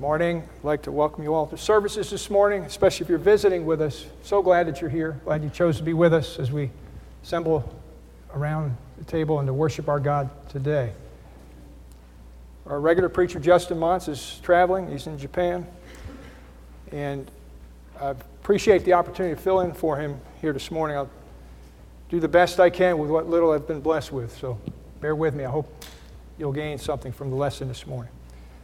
Morning. I'd like to welcome you all to services this morning, especially if you're visiting with us. So glad that you're here. Glad you chose to be with us as we assemble around the table and to worship our God today. Our regular preacher, Justin Montz, is traveling. He's in Japan. And I appreciate the opportunity to fill in for him here this morning. I'll do the best I can with what little I've been blessed with. So bear with me. I hope you'll gain something from the lesson this morning.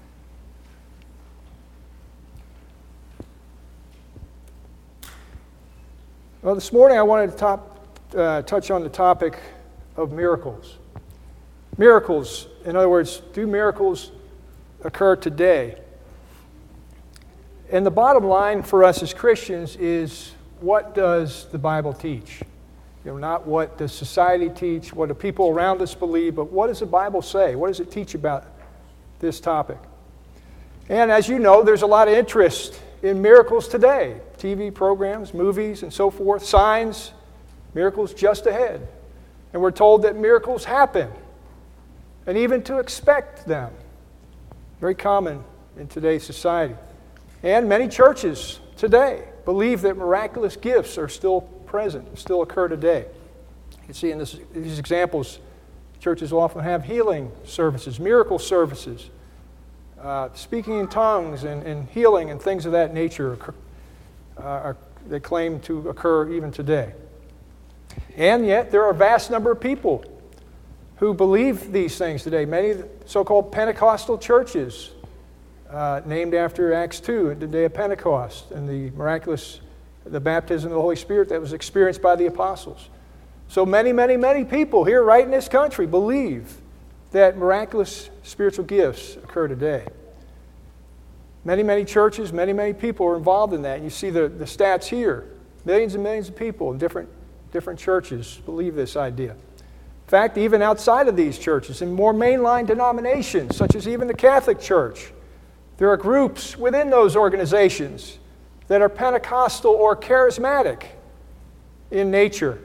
Well, this morning I wanted to touch on the topic of miracles. Miracles, in other words, do miracles occur today? And the bottom line for us as Christians is, what does the Bible teach? Not what does society teach, what do people around us believe, but what does the Bible say? What does it teach about this topic? And as you know, there's a lot of interest in miracles today. TV programs, movies, and so forth, signs, miracles just ahead. And we're told that miracles happen, and even to expect them. Very common in today's society. And many churches today believe that miraculous gifts are still present, still occur today. You can see in these examples, churches will often have healing services, miracle services, speaking in tongues and healing and things of that nature they claim to occur even today. And yet there are a vast number of people who believe these things today. Many so-called Pentecostal churches, named after Acts 2, the day of Pentecost, and the baptism of the Holy Spirit that was experienced by the apostles. So many people here right in this country believe that miraculous spiritual gifts occur today. Many churches, many people are involved in that. And you see the stats here. Millions and millions of people in different churches believe this idea. In fact, even outside of these churches, in more mainline denominations, such as even the Catholic Church, there are groups within those organizations that are Pentecostal or charismatic in nature.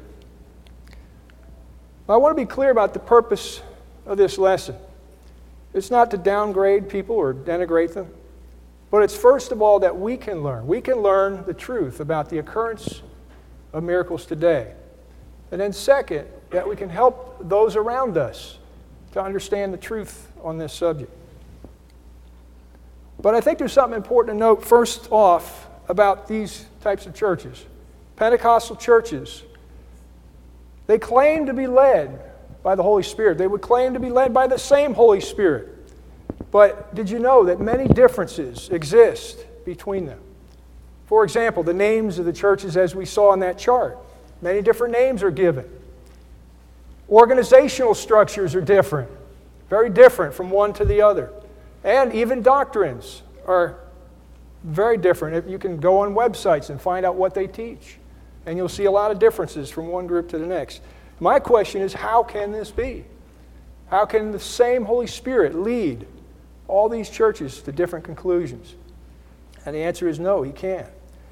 I want to be clear about the purpose of this lesson. It's not to downgrade people or denigrate them, but it's first of all that we can learn. We can learn the truth about the occurrence of miracles today. And then second, that we can help those around us to understand the truth on this subject. But I think there's something important to note first off about these types of churches. Pentecostal churches, they claim to be led by the Holy Spirit. They would claim to be led by the same Holy Spirit. But did you know that many differences exist between them? For example, the names of the churches as we saw on that chart. Many different names are given. Organizational structures are different. Very different from one to the other. And even doctrines are very different. You can go on websites and find out what they teach. And you'll see a lot of differences from one group to the next. My question is, how can this be? How can the same Holy Spirit lead all these churches to different conclusions? And the answer is no, He can't.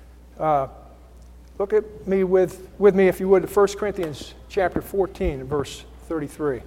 Look at me with me, if you would, to 1 Corinthians chapter 14, verse 33.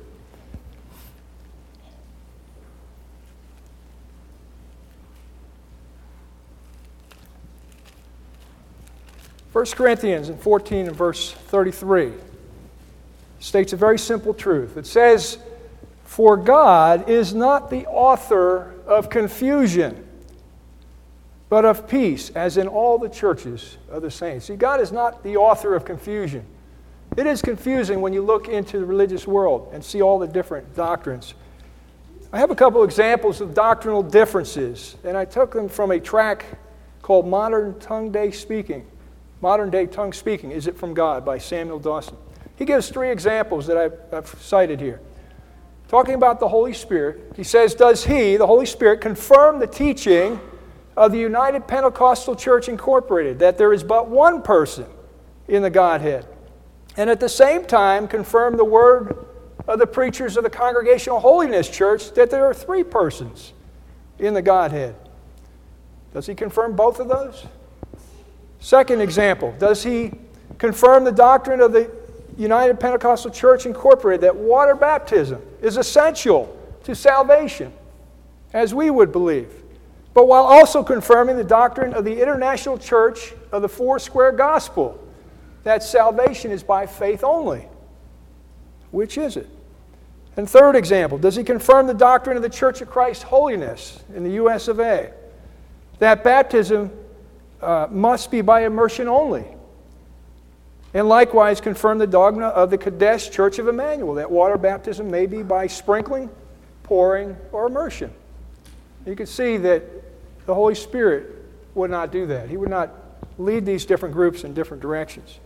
1 Corinthians 14 and verse 33 states a very simple truth. It says, "For God is not the author of confusion, but of peace, as in all the churches of the saints." See, God is not the author of confusion. It is confusing when you look into the religious world and see all the different doctrines. I have a couple examples of doctrinal differences, and I took them from a tract called Modern Day Tongue Speaking, Is It From God? By Samuel Dawson. He gives three examples that I've cited here. Talking about the Holy Spirit, he says, does He, the Holy Spirit, confirm the teaching of the United Pentecostal Church Incorporated, that there is but one person in the Godhead, and at the same time confirm the word of the preachers of the Congregational Holiness Church that there are three persons in the Godhead? Does He confirm both of those? Second example, does He confirm the doctrine of the United Pentecostal Church Incorporated that water baptism is essential to salvation, as we would believe? but while also confirming the doctrine of the International Church of the Foursquare Gospel, that salvation is by faith only. Which is it? And third example, does he confirm the doctrine of the Church of Christ Holiness in the U.S. of A., that baptism must be by immersion only? And likewise confirm the dogma of the Kadesh Church of Emmanuel, that water baptism may be by sprinkling, pouring, or immersion. You can see that the Holy Spirit would not do that. He would not lead these different groups in different directions.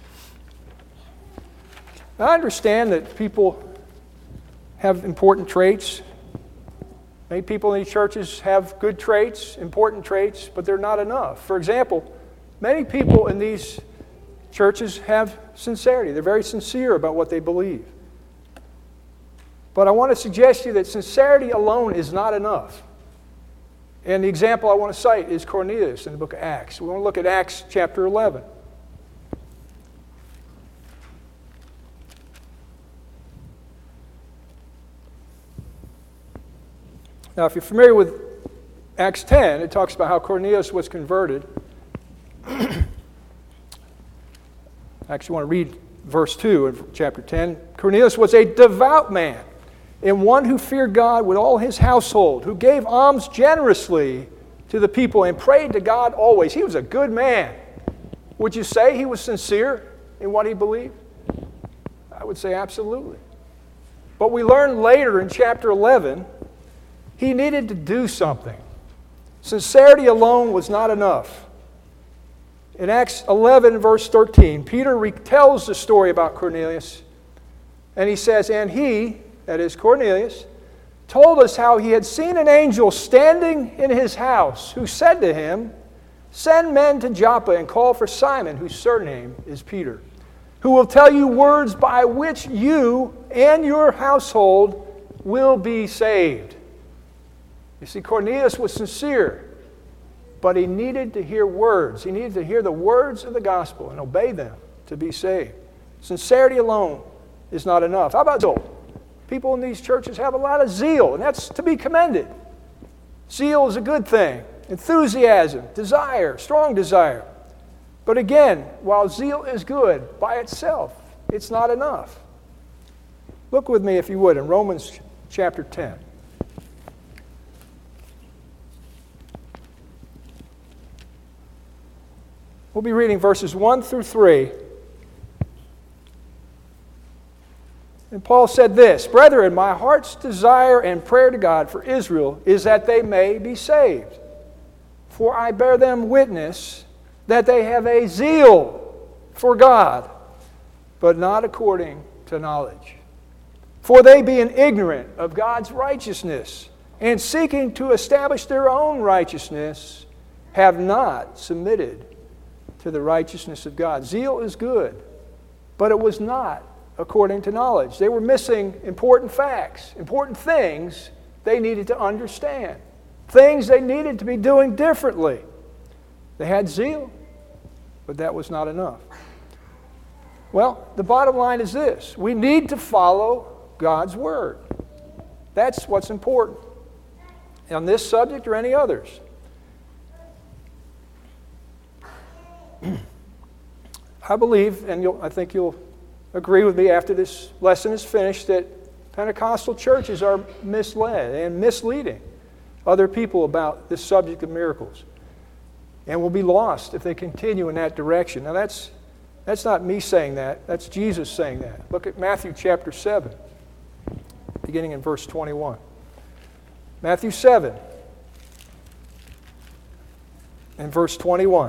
Now, I understand that people have important traits. Many people in these churches have good traits, important traits, but they're not enough. For example, many people in these churches have sincerity. They're very sincere about what they believe. But I want to suggest to you that sincerity alone is not enough. And the example I want to cite is Cornelius in the book of Acts. We want to look at Acts chapter 11. Now, if you're familiar with Acts 10, it talks about how Cornelius was converted. I actually want to read verse 2 of chapter 10. Cornelius was a devout man, and one who feared God with all his household, who gave alms generously to the people and prayed to God always. He was a good man. Would you say he was sincere in what he believed? I would say absolutely. But we learn later in chapter 11, he needed to do something. Sincerity alone was not enough. In Acts 11, verse 13, Peter retells the story about Cornelius, and he says, "And he," that is Cornelius, "told us how he had seen an angel standing in his house, who said to him, 'Send men to Joppa and call for Simon, whose surname is Peter, who will tell you words by which you and your household will be saved.'" You see, Cornelius was sincere, but he needed to hear words. He needed to hear the words of the gospel and obey them to be saved. Sincerity alone is not enough. How about zeal? People in these churches have a lot of zeal, and that's to be commended. Zeal is a good thing. Enthusiasm, desire, strong desire. But again, while zeal is good by itself, it's not enough. Look with me, if you would, in Romans chapter 10. We'll be reading verses 1 through 3. And Paul said this, "Brethren, my heart's desire and prayer to God for Israel is that they may be saved. For I bear them witness that they have a zeal for God, but not according to knowledge. For they, being ignorant of God's righteousness and seeking to establish their own righteousness, have not submitted to the righteousness of God." Zeal is good, but it was not according to knowledge. They were missing important facts, important things they needed to understand, things they needed to be doing differently. They had zeal, but that was not enough. Well, the bottom line is this: we need to follow God's Word. That's what's important on this subject or any others. I believe, and I think you'll agree with me after this lesson is finished, that Pentecostal churches are misled and misleading other people about this subject of miracles, and will be lost if they continue in that direction. Now that's not me saying that, that's Jesus saying that. Look at Matthew chapter 7, beginning in verse 21. Matthew 7 and verse 21.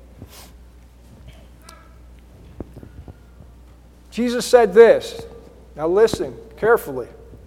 Jesus said this. Now listen carefully.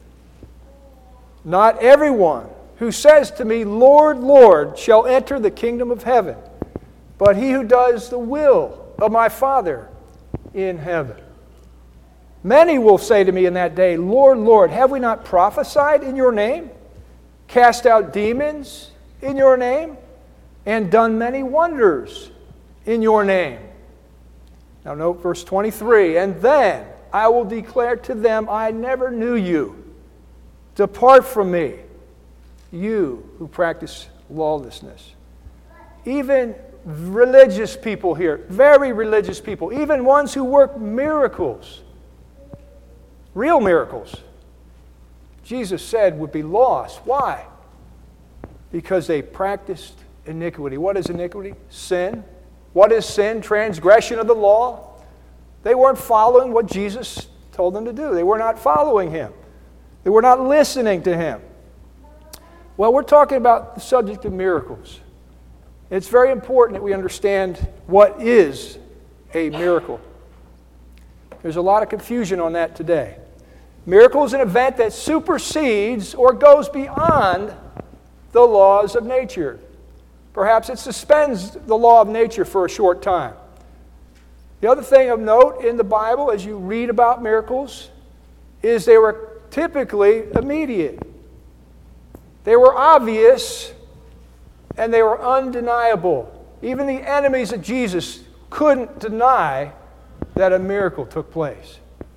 "Not everyone who says to me, 'Lord, Lord,' shall enter the kingdom of heaven, but he who does the will of my Father in heaven. Many will say to me in that day, 'Lord, Lord, have we not prophesied in your name, cast out demons in your name, and done many wonders in your name?' Now note verse 23, 'And then I will declare to them, I never knew you. Depart from me, you who practice lawlessness. Even religious people here, very religious people, even ones who work miracles, real miracles, Jesus said would be lost. Why? Because they practiced iniquity. What is iniquity? Sin. What is sin? Transgression of the law. They weren't following what Jesus told them to do. They were not following Him. They were not listening to Him. Well, we're talking about the subject of miracles. It's very important that we understand what is a miracle. There's a lot of confusion on that today. Miracle is an event that supersedes or goes beyond the laws of nature. Perhaps it suspends the law of nature for a short time. The other thing of note in the Bible as you read about miracles is they were typically immediate. They were obvious and they were undeniable. Even the enemies of Jesus couldn't deny that a miracle took place.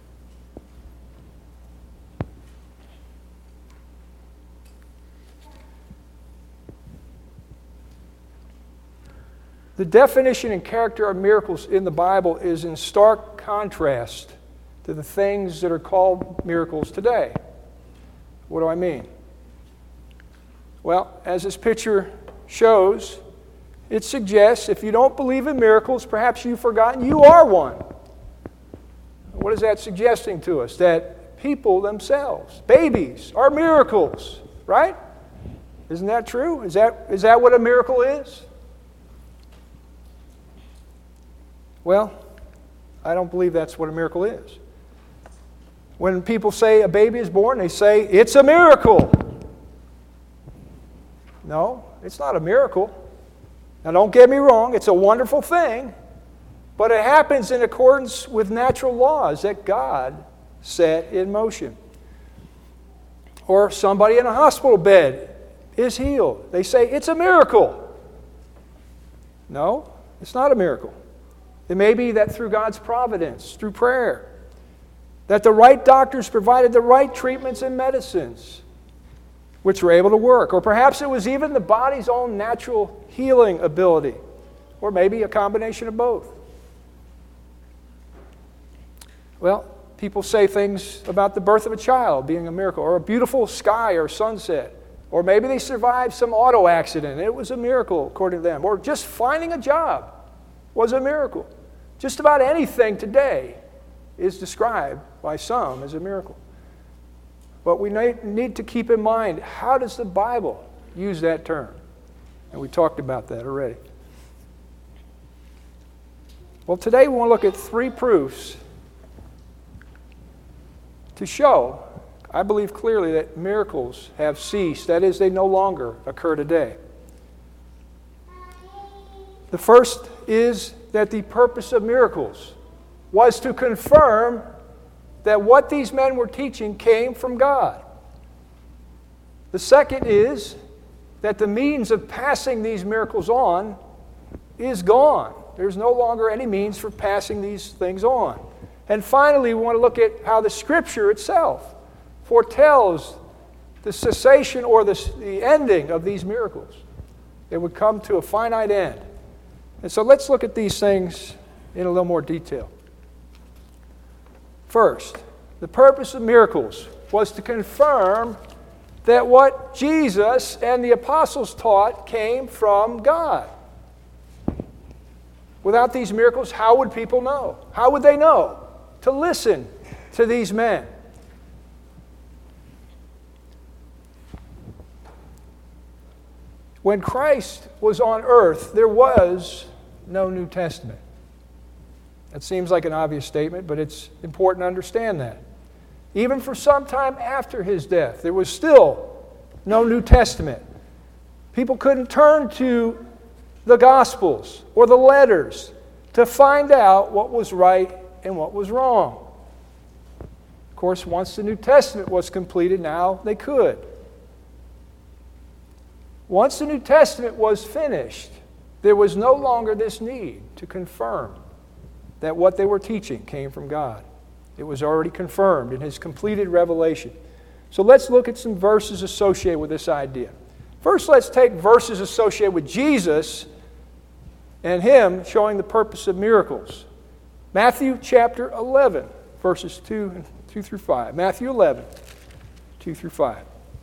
The definition and character of miracles in the Bible is in stark contrast to the things that are called miracles today. What do I mean? Well, as this picture shows, it suggests if you don't believe in miracles, perhaps you've forgotten you are one. What is that suggesting to us? That people themselves, babies, are miracles, right? Isn't that true? Is that what a miracle is? Well, I don't believe that's what a miracle is. When people say a baby is born, they say, it's a miracle. No, it's not a miracle. Now, don't get me wrong, it's a wonderful thing, but it happens in accordance with natural laws that God set in motion. Or somebody in a hospital bed is healed. They say, it's a miracle. No, it's not a miracle. It may be that through God's providence, through prayer, that the right doctors provided the right treatments and medicines, which were able to work. Or perhaps it was even the body's own natural healing ability, or maybe a combination of both. Well, people say things about the birth of a child being a miracle, or a beautiful sky or sunset, or maybe they survived some auto accident and it was a miracle according to them, or just finding a job was a miracle. Just about anything today is described by some as a miracle. But we need to keep in mind, how does the Bible use that term? And we talked about that already. Well, today we want to look at 3 proofs to show, I believe clearly, that miracles have ceased. That is, they no longer occur today. The first is that the purpose of miracles was to confirm that what these men were teaching came from God. The second is that the means of passing these miracles on is gone. There's no longer any means for passing these things on. And finally, we want to look at how the Scripture itself foretells the cessation or the ending of these miracles. It would come to a finite end. And so let's look at these things in a little more detail. First, the purpose of miracles was to confirm that what Jesus and the apostles taught came from God. Without these miracles, how would people know? How would they know to listen to these men? When Christ was on earth, there was no New Testament. That seems like an obvious statement, but it's important to understand that. Even for some time after his death, there was still no New Testament. People couldn't turn to the Gospels or the letters to find out what was right and what was wrong. Of course, once the New Testament was completed, now they could. Once the New Testament was finished, there was no longer this need to confirm that what they were teaching came from God. It was already confirmed in His completed revelation. So let's look at some verses associated with this idea. First, let's take verses associated with Jesus and Him showing the purpose of miracles. Matthew chapter 11, verses 2 through 5. Matthew 11, 2 through 5.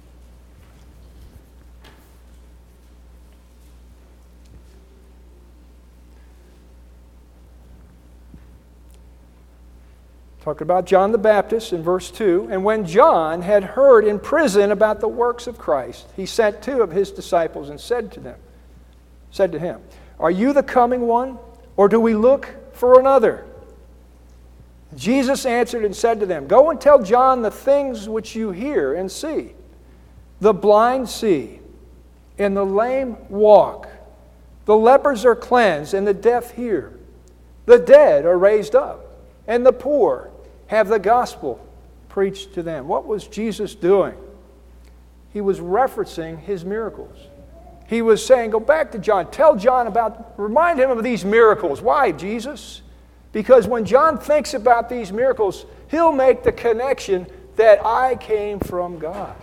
Talking about John the Baptist in verse 2. And when John had heard in prison about the works of Christ, he sent 2 of his disciples and said to him, "Are you the coming one, or do we look for another?" Jesus answered and said to them, "Go and tell John the things which you hear and see. The blind see, and the lame walk. The lepers are cleansed, and the deaf hear. The dead are raised up, and the poor have the gospel preached to them." What was Jesus doing? He was referencing His miracles. He was saying, go back to John, tell John remind him of these miracles. Why, Jesus? Because when John thinks about these miracles, he'll make the connection that I came from God.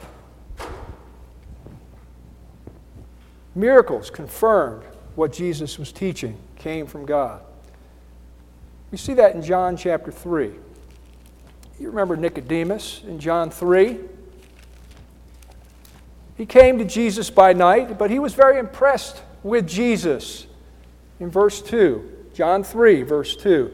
Miracles confirmed what Jesus was teaching came from God. We see that in John chapter 3. You remember Nicodemus in John 3? He came to Jesus by night, but he was very impressed with Jesus. In verse 2, John 3, verse 2.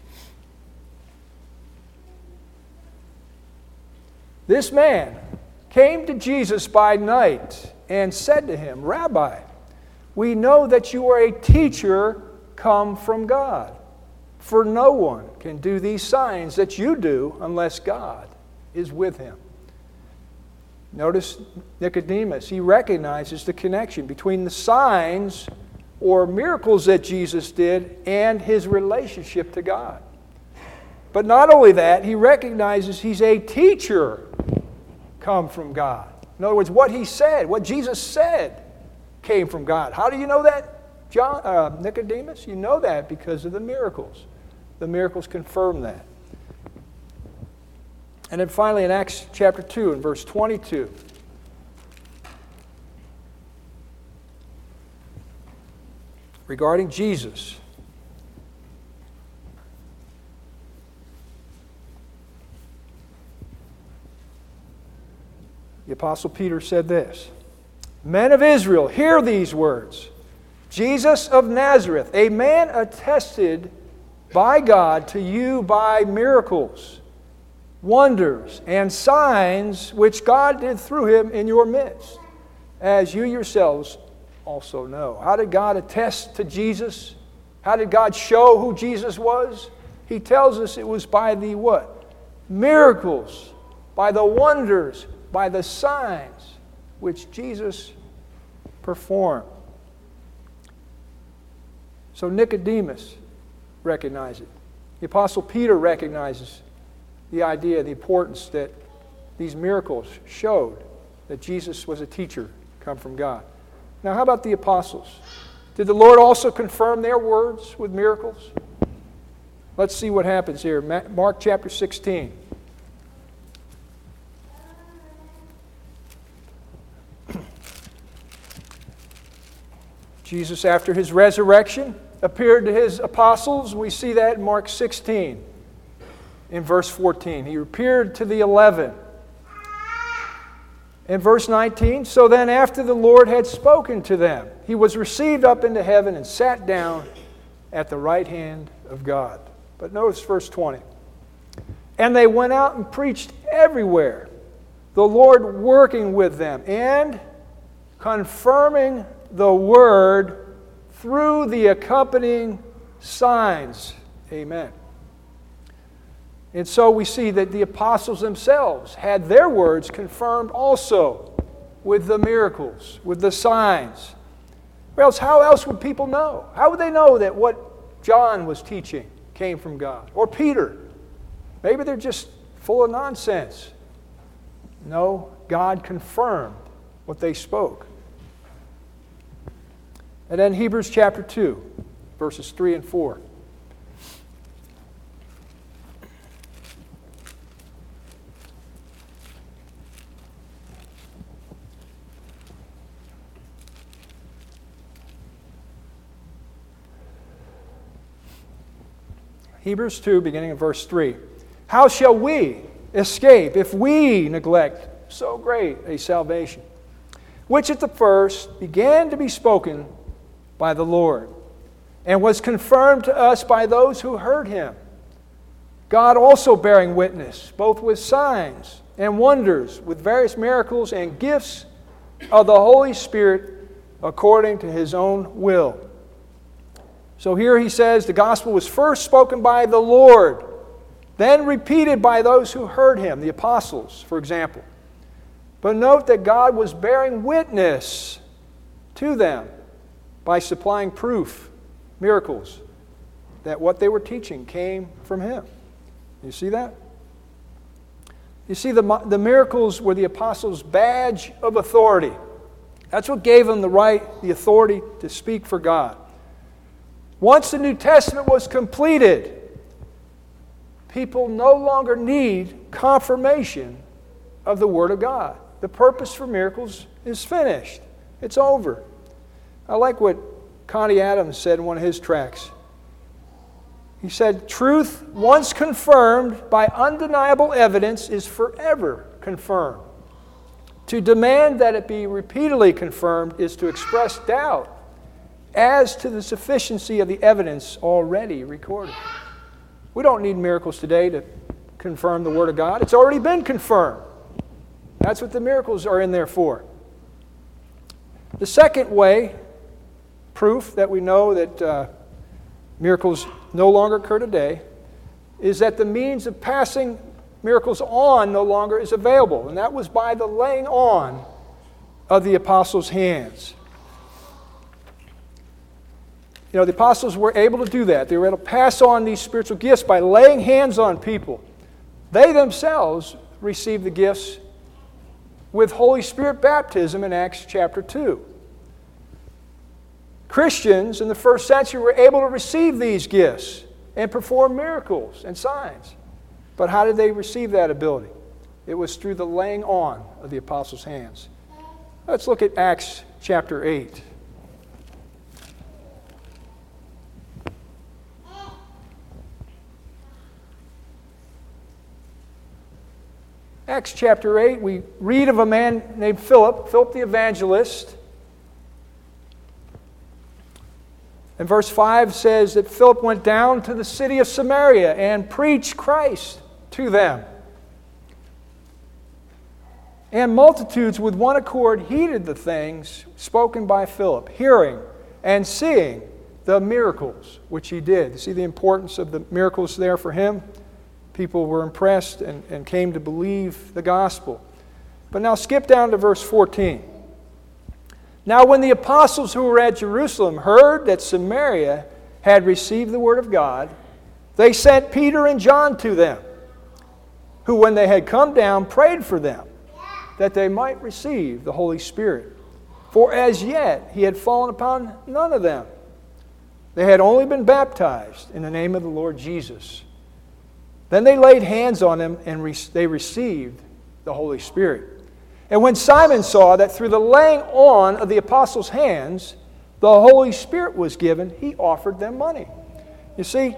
This man came to Jesus by night and said to him, "Rabbi, we know that you are a teacher come from God. For no one can do these signs that you do unless God is with him." Notice Nicodemus. He recognizes the connection between the signs or miracles that Jesus did and his relationship to God. But not only that, he recognizes he's a teacher come from God. In other words, what he said, what Jesus said, came from God. How do you know that, Nicodemus? You know that because of the miracles. The miracles confirm that. And then finally in Acts chapter 2 and verse 22. Regarding Jesus. The Apostle Peter said this, "Men of Israel, hear these words. Jesus of Nazareth, a man attested by God to you by miracles, wonders, and signs which God did through him in your midst, as you yourselves also know." How did God attest to Jesus? How did God show who Jesus was? He tells us it was by the what? Miracles, by the wonders, by the signs which Jesus performed. So Nicodemus recognized it. The Apostle Peter recognizes the idea, the importance that these miracles showed that Jesus was a teacher come from God. Now, how about the apostles? Did the Lord also confirm their words with miracles? Let's see what happens here. Mark chapter 16. Jesus, after his resurrection, appeared to his apostles. We see that in Mark 16, in verse 14. He appeared to the 11. In verse 19, "So then after the Lord had spoken to them, he was received up into heaven and sat down at the right hand of God." But notice verse 20. "And they went out and preached everywhere, the Lord working with them and confirming the word through the accompanying signs." Amen. And so we see that the apostles themselves had their words confirmed also with the miracles, with the signs. Or else, how else would people know? How would they know that what John was teaching came from God? Or Peter? Maybe they're just full of nonsense. No, God confirmed what they spoke. And then Hebrews chapter 2, verses 3 and 4. Hebrews 2, beginning in verse 3. How shall we escape if we neglect so great a salvation, which at the first began to be spoken by the Lord, and was confirmed to us by those who heard him, God also bearing witness, both with signs and wonders, with various miracles and gifts of the Holy Spirit according to his own will. So here he says the gospel was first spoken by the Lord, then repeated by those who heard him, the apostles, for example. But note that God was bearing witness to them by supplying proof, miracles, that what they were teaching came from him. You see that? You see, the miracles were the apostles' badge of authority. That's what gave them the right, the authority to speak for God. Once the New Testament was completed, people no longer need confirmation of the Word of God. The purpose for miracles is finished. It's over. I like what Connie Adams said in one of his tracts. He said, truth once confirmed by undeniable evidence is forever confirmed. To demand that it be repeatedly confirmed is to express doubt as to the sufficiency of the evidence already recorded. We don't need miracles today to confirm the Word of God. It's already been confirmed. That's what the miracles are in there for. The second way, proof that we know that miracles no longer occur today, is that the means of passing miracles on no longer is available. And that was by the laying on of the apostles' hands. You know, the apostles were able to do that. They were able to pass on these spiritual gifts by laying hands on people. They themselves received the gifts with Holy Spirit baptism in Acts chapter 2. Christians in the first century were able to receive these gifts and perform miracles and signs. But how did they receive that ability? It was through the laying on of the apostles' hands. Let's look at Acts chapter 8. Acts chapter 8, we read of a man named Philip the evangelist. And verse 5 says that Philip went down to the city of Samaria and preached Christ to them. And multitudes with one accord heeded the things spoken by Philip, hearing and seeing the miracles which he did. You see the importance of the miracles there for him? People were impressed and came to believe the gospel. But now skip down to verse 14. Now when the apostles who were at Jerusalem heard that Samaria had received the word of God, they sent Peter and John to them, who when they had come down prayed for them, that they might receive the Holy Spirit. For as yet he had fallen upon none of them. They had only been baptized in the name of the Lord Jesus. Then they laid hands on them and they received the Holy Spirit. And when Simon saw that through the laying on of the apostles' hands, the Holy Spirit was given, he offered them money. You see,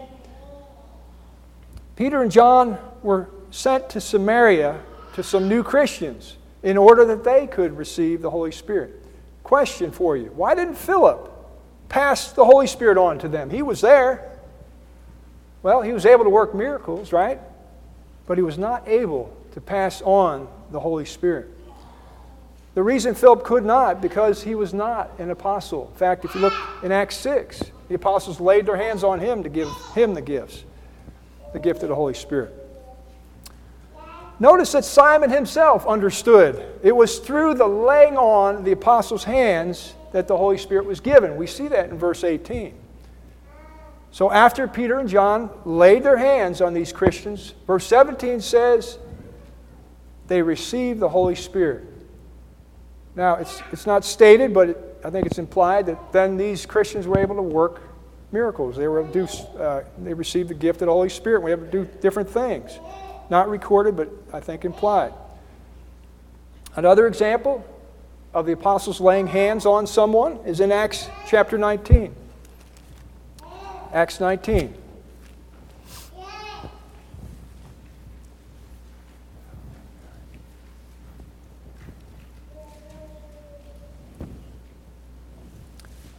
Peter and John were sent to Samaria to some new Christians in order that they could receive the Holy Spirit. Question for you. Why didn't Philip pass the Holy Spirit on to them? He was there. Well, he was able to work miracles, right? But he was not able to pass on the Holy Spirit. The reason Philip could not, because he was not an apostle. In fact, if you look in Acts 6, the apostles laid their hands on him to give him the gifts, the gift of the Holy Spirit. Notice that Simon himself understood. It was through the laying on of the apostles' hands that the Holy Spirit was given. We see that in verse 18. So after Peter and John laid their hands on these Christians, verse 17 says they received the Holy Spirit. Now, it's not stated, but I think it's implied that then these Christians were able to work miracles. They were able to do, they received the gift of the Holy Spirit. We have to do different things. Not recorded, but I think implied. Another example of the apostles laying hands on someone is in Acts chapter 19. Acts 19.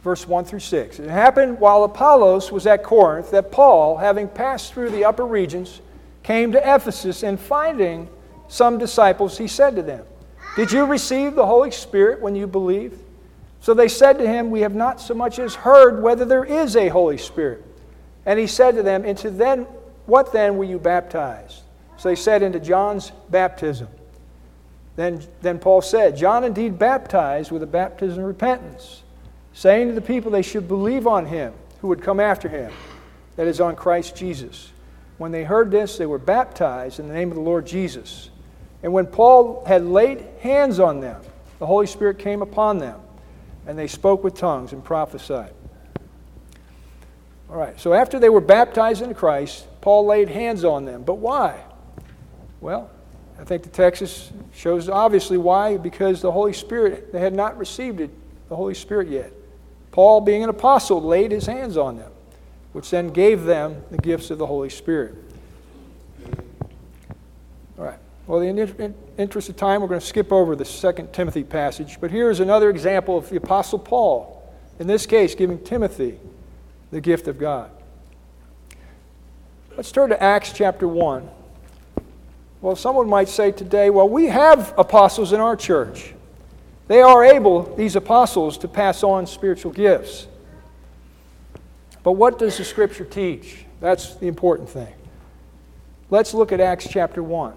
verse 1 through 6. It happened while Apollos was at Corinth that Paul, having passed through the upper regions, came to Ephesus, and finding some disciples, he said to them, "Did you receive the Holy Spirit when you believed?" So they said to him, "We have not so much as heard whether there is a Holy Spirit." And he said to them, "What then were you baptized?" So they said, "Into John's baptism." Then Paul said, "John indeed baptized with a baptism of repentance, saying to the people they should believe on him who would come after him, that is, on Christ Jesus. When they heard this, they were baptized in the name of the Lord Jesus. And when Paul had laid hands on them, the Holy Spirit came upon them, and they spoke with tongues and prophesied." All right, so after they were baptized into Christ, Paul laid hands on them. But why? Well, I think the text shows obviously why, because the Holy Spirit, they had not received the Holy Spirit yet. Paul, being an apostle, laid his hands on them, which then gave them the gifts of the Holy Spirit. All right. Well, in the interest of time, we're going to skip over the 2 Timothy passage. But here is another example of the Apostle Paul, in this case, giving Timothy the gift of God. Let's turn to Acts chapter 1. Well, someone might say today, well, we have apostles in our church. They are able, these apostles, to pass on spiritual gifts. But what does the Scripture teach? That's the important thing. Let's look at Acts chapter 1.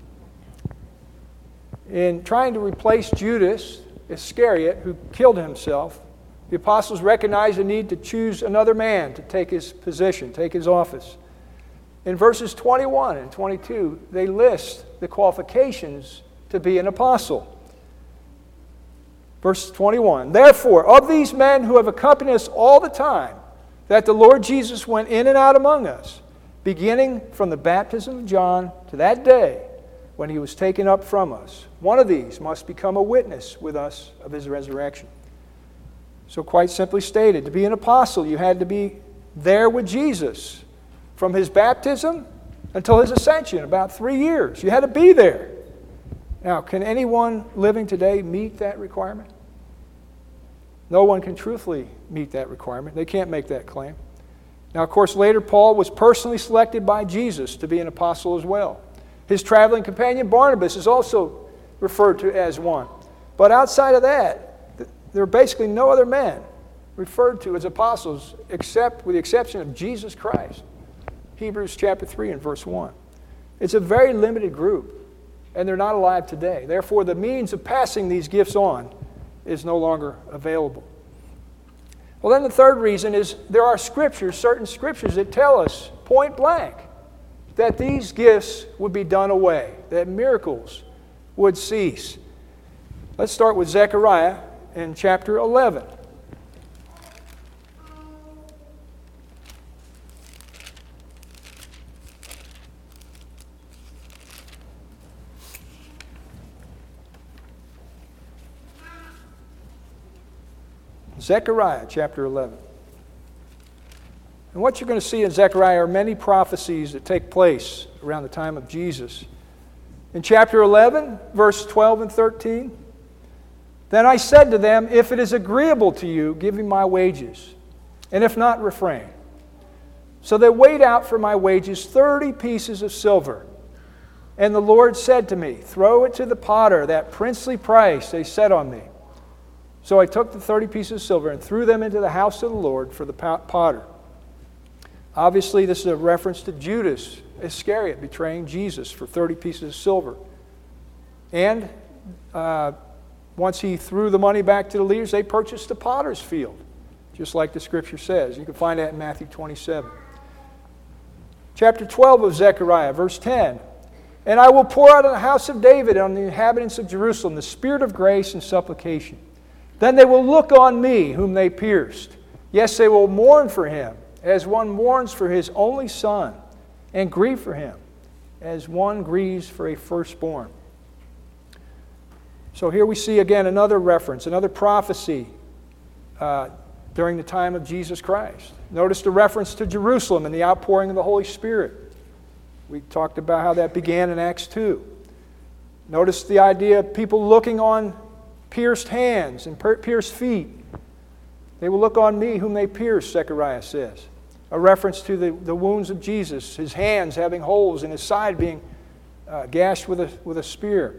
In trying to replace Judas Iscariot, who killed himself, the apostles recognized the need to choose another man to take his position, take his office. In verses 21 and 22, they list the qualifications to be an apostle. Verse 21, "Therefore, of these men who have accompanied us all the time that the Lord Jesus went in and out among us, beginning from the baptism of John to that day when he was taken up from us, one of these must become a witness with us of his resurrection." So quite simply stated, to be an apostle, you had to be there with Jesus from his baptism until his ascension, about 3 years. You had to be there. Now, can anyone living today meet that requirement? No one can truthfully meet that requirement. They can't make that claim. Now, of course, later Paul was personally selected by Jesus to be an apostle as well. His traveling companion Barnabas is also referred to as one. But outside of that, there are basically no other men referred to as apostles except with the exception of Jesus Christ. Hebrews chapter 3 and verse 1. It's a very limited group, and they're not alive today. Therefore, the means of passing these gifts on is no longer available. Well, then the third reason is there are scriptures, certain scriptures that tell us point blank that these gifts would be done away, that miracles would cease. Let's start with Zechariah in chapter 11. Zechariah chapter 11. And what you're going to see in Zechariah are many prophecies that take place around the time of Jesus. In chapter 11, verse 12 and 13, "Then I said to them, if it is agreeable to you, give me my wages, and if not, refrain. So they weighed out for my wages 30 pieces of silver. And the Lord said to me, throw it to the potter, that princely price they set on me. So I took the 30 pieces of silver and threw them into the house of the Lord for the potter." Obviously, this is a reference to Judas Iscariot betraying Jesus for 30 pieces of silver. And once he threw the money back to the leaders, they purchased the potter's field, just like the Scripture says. You can find that in Matthew 27. Chapter 12 of Zechariah, verse 10. "And I will pour out on the house of David and on the inhabitants of Jerusalem the spirit of grace and supplication. Then they will look on me, whom they pierced. Yes, they will mourn for him, as one mourns for his only son, and grieve for him, as one grieves for a firstborn." So here we see again another reference, another prophecy during the time of Jesus Christ. Notice the reference to Jerusalem and the outpouring of the Holy Spirit. We talked about how that began in Acts 2. Notice the idea of people looking on pierced hands and pierced feet. They will look on me whom they pierced, Zechariah says. A reference to the wounds of Jesus, his hands having holes and his side being gashed with a spear.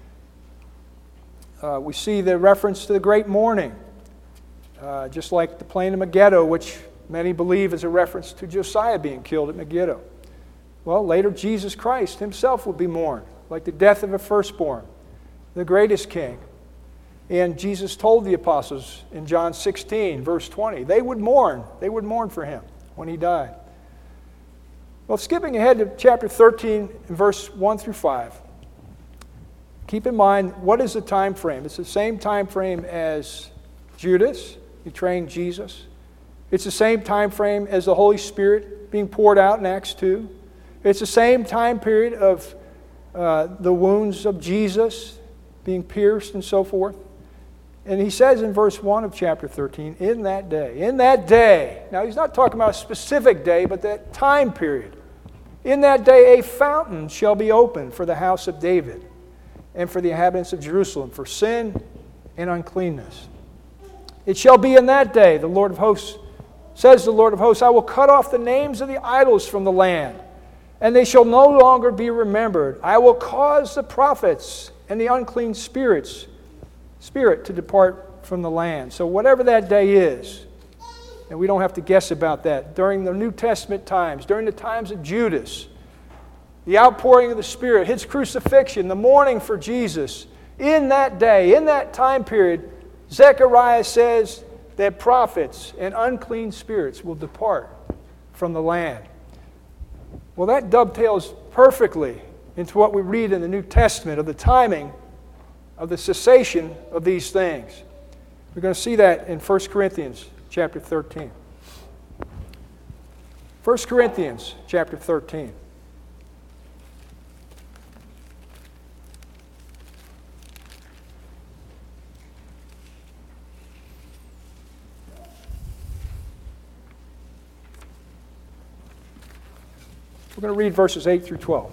We see the reference to the great mourning, just like the plain of Megiddo, which many believe is a reference to Josiah being killed at Megiddo. Well, later Jesus Christ himself will be mourned, like the death of a firstborn, the greatest king. And Jesus told the apostles in John 16, verse 20, they would mourn for him when he died. Well, skipping ahead to chapter 13, verse 1 through 5. Keep in mind, what is the time frame? It's the same time frame as Judas betraying Jesus. It's the same time frame as the Holy Spirit being poured out in Acts 2. It's the same time period of the wounds of Jesus being pierced and so forth. And he says in verse 1 of chapter 13, in that day. Now he's not talking about a specific day, but that time period. In that day a fountain shall be opened for the house of David and for the inhabitants of Jerusalem, for sin and uncleanness. It shall be in that day, the Lord of hosts, says the Lord of hosts, I will cut off the names of the idols from the land, and they shall no longer be remembered. I will cause the prophets and the unclean spirit to depart from the land. So whatever that day is, and we don't have to guess about that, during the New Testament times, during the times of Judas, the outpouring of the Spirit, his crucifixion, the mourning for Jesus, in that day, in that time period, Zechariah says that prophets and unclean spirits will depart from the land. Well, that dovetails perfectly into what we read in the New Testament of the timing of the cessation of these things. We're going to see that in 1 Corinthians chapter 13. 1 Corinthians chapter 13. We're going to read verses 8 through 12.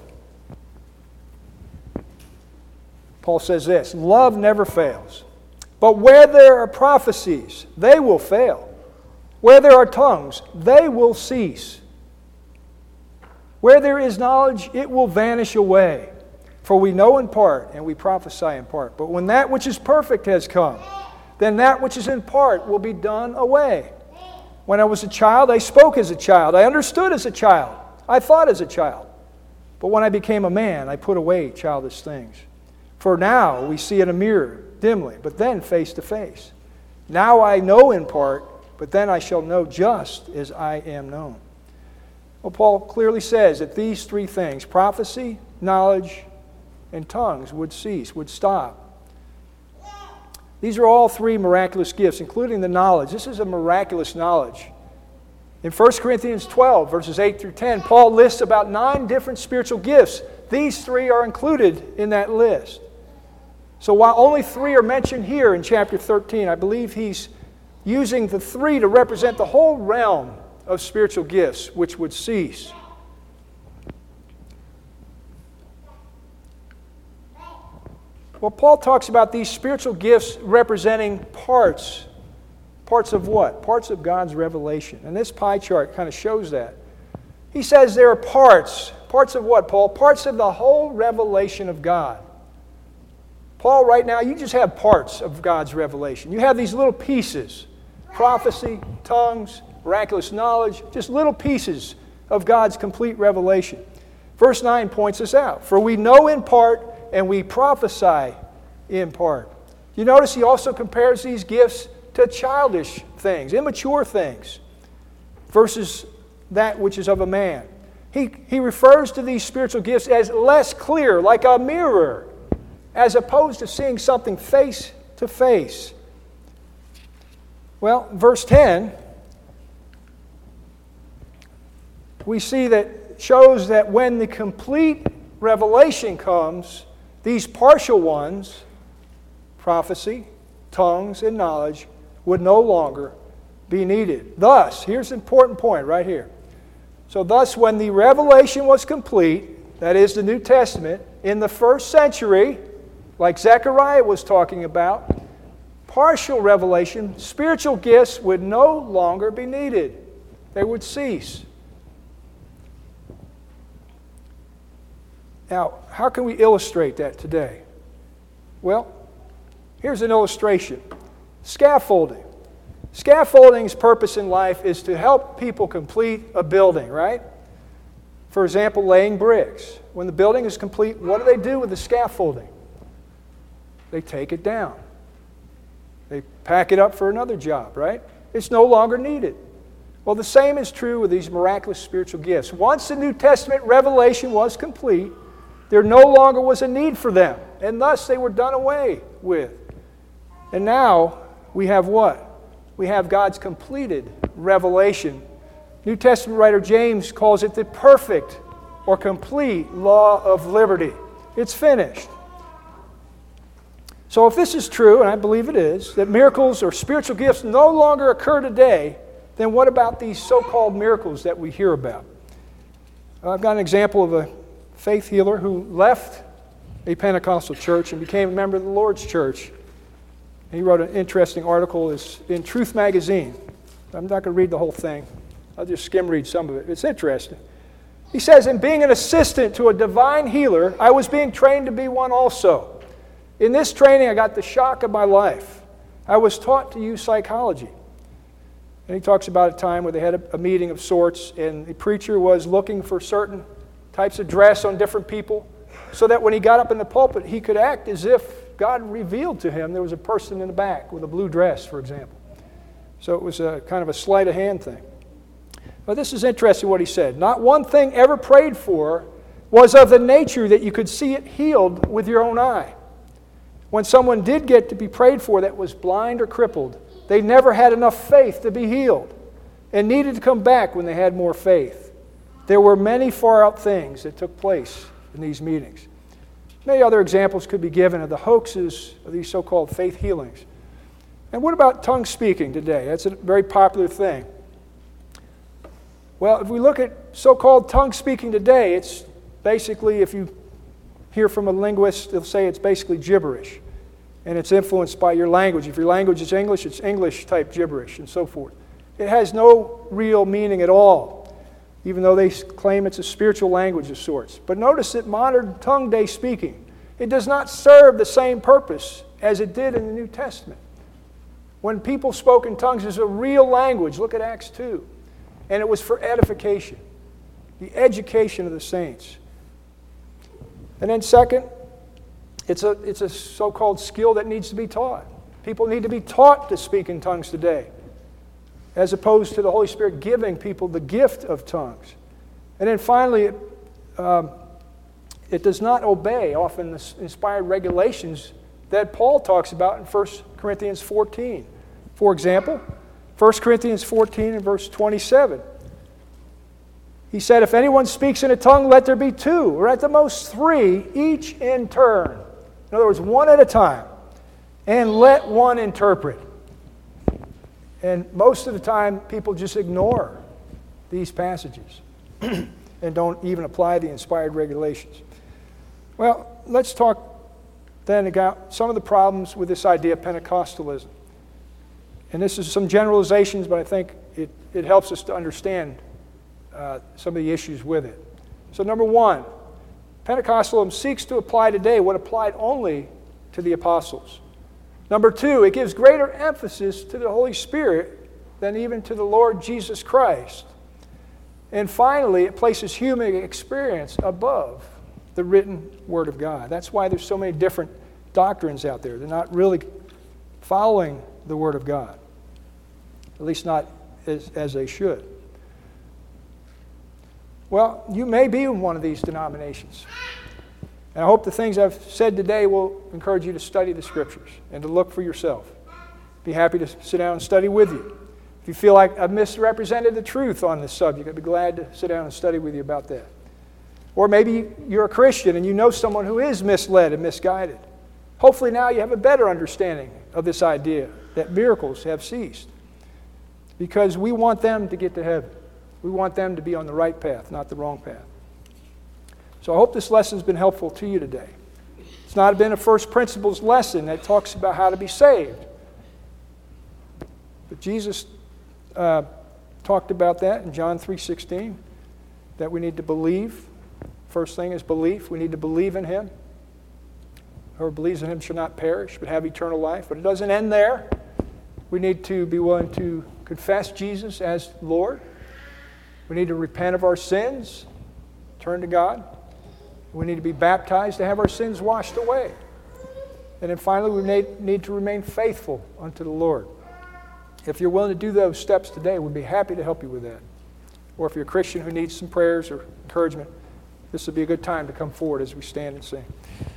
Paul says this, love never fails. But where there are prophecies, they will fail. Where there are tongues, they will cease. Where there is knowledge, it will vanish away. For we know in part, and we prophesy in part. But when that which is perfect has come, then that which is in part will be done away. When I was a child, I spoke as a child. I understood as a child. I thought as a child. But when I became a man, I put away childish things. For now we see in a mirror, dimly, but then face to face. Now I know in part, but then I shall know just as I am known. Well, Paul clearly says that these three things, prophecy, knowledge, and tongues, would cease, would stop. These are all three miraculous gifts, including the knowledge. This is a miraculous knowledge. In 1 Corinthians 12, verses 8 through 10, Paul lists about 9 different spiritual gifts. These three are included in that list. So while only 3 are mentioned here in chapter 13, I believe he's using the 3 to represent the whole realm of spiritual gifts which would cease. Well, Paul talks about these spiritual gifts representing parts. Parts of what? Parts of God's revelation. And this pie chart kind of shows that. He says there are parts. Parts of what, Paul? Parts of the whole revelation of God. Paul, right now, you just have parts of God's revelation. You have these little pieces. Prophecy, tongues, miraculous knowledge, just little pieces of God's complete revelation. Verse 9 points us out. For we know in part and we prophesy in part. You notice he also compares these gifts to childish things, immature things, versus that which is of a man. He refers to these spiritual gifts as less clear, like a mirror, as opposed to seeing something face to face. Well, verse 10, we see that shows that when the complete revelation comes, these partial ones, prophecy, tongues, and knowledge, would no longer be needed. Thus, here's an important point right here. So thus, when the revelation was complete, that is the New Testament, in the first century, like Zechariah was talking about, partial revelation, spiritual gifts would no longer be needed. They would cease. Now, how can we illustrate that today? Well, here's an illustration. Scaffolding. Scaffolding's purpose in life is to help people complete a building, right? For example, laying bricks. When the building is complete, what do they do with the scaffolding? They take it down. They pack it up for another job, right? It's no longer needed. Well, the same is true with these miraculous spiritual gifts. Once the New Testament revelation was complete, there no longer was a need for them, and thus they were done away with. And now we have what? We have God's completed revelation. New Testament writer James calls it the perfect or complete law of liberty. It's finished. So if this is true, and I believe it is, that miracles or spiritual gifts no longer occur today, then what about these so-called miracles that we hear about? I've got an example of a faith healer who left a Pentecostal church and became a member of the Lord's Church. And he wrote an interesting article in Truth Magazine. I'm not going to read the whole thing. I'll just skim read some of it. It's interesting. He says, in being an assistant to a divine healer, I was being trained to be one also. In this training, I got the shock of my life. I was taught to use psychology. And he talks about a time where they had a meeting of sorts, and the preacher was looking for certain types of dress on different people, so that when he got up in the pulpit, he could act as if God revealed to him there was a person in the back with a blue dress, for example. So it was a kind of a sleight of hand thing. But this is interesting what he said. Not one thing ever prayed for was of the nature that you could see it healed with your own eye. When someone did get to be prayed for that was blind or crippled, they never had enough faith to be healed and needed to come back when they had more faith. There were many far-out things that took place in these meetings. Many other examples could be given of the hoaxes of these so-called faith healings. And what about tongue speaking today? That's a very popular thing. Well, if we look at so-called tongue speaking today, it's basically, if you hear from a linguist, they'll say it's basically gibberish. And it's influenced by your language. If your language is English, it's English-type gibberish and so forth. It has no real meaning at all, even though they claim it's a spiritual language of sorts. But notice that modern tongue-day speaking, it does not serve the same purpose as it did in the New Testament. When people spoke in tongues, it was a real language. Look at Acts 2. And it was for edification, the education of the saints. And then second, it's a so-called skill that needs to be taught. People need to be taught to speak in tongues today, as opposed to the Holy Spirit giving people the gift of tongues. And then finally, it does not obey often the inspired regulations that Paul talks about in 1 Corinthians 14. For example, 1 Corinthians 14 and verse 27. He said, if anyone speaks in a tongue, let there be two, or at the most three, each in turn. In other words, one at a time. And let one interpret. And most of the time, people just ignore these passages and don't even apply the inspired regulations. Well, let's talk then about some of the problems with this idea of Pentecostalism. And this is some generalizations, but I think it helps us to understand some of the issues with it. So number one, Pentecostalism seeks to apply today what applied only to the apostles. Number two, it gives greater emphasis to the Holy Spirit than even to the Lord Jesus Christ. And finally, it places human experience above the written Word of God. That's why there's so many different doctrines out there. They're not really following the Word of God, at least not as they should. Well, you may be in one of these denominations. And I hope the things I've said today will encourage you to study the Scriptures and to look for yourself. Be happy to sit down and study with you. If you feel like I've misrepresented the truth on this subject, I'd be glad to sit down and study with you about that. Or maybe you're a Christian and you know someone who is misled and misguided. Hopefully now you have a better understanding of this idea that miracles have ceased. Because we want them to get to heaven. We want them to be on the right path, not the wrong path. So I hope this lesson has been helpful to you today. It's not been a first principles lesson that talks about how to be saved. But Jesus talked about that in John 3:16, that we need to believe. First thing is belief. We need to believe in Him. Whoever believes in Him shall not perish, but have eternal life. But it doesn't end there. We need to be willing to confess Jesus as Lord. We need to repent of our sins, turn to God. We need to be baptized to have our sins washed away. And then finally, we need to remain faithful unto the Lord. If you're willing to do those steps today, we'd be happy to help you with that. Or if you're a Christian who needs some prayers or encouragement, this would be a good time to come forward as we stand and sing.